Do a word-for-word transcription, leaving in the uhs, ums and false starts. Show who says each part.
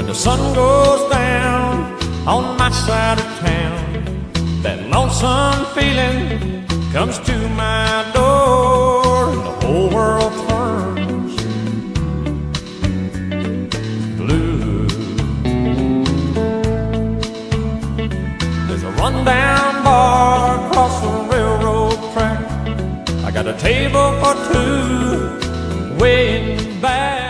Speaker 1: When the sun goes down on my side of town, that lonesome feeling comes to my door, and the whole world turns blue. There's a rundown bar across the railroad track. I got a table for two waiting back.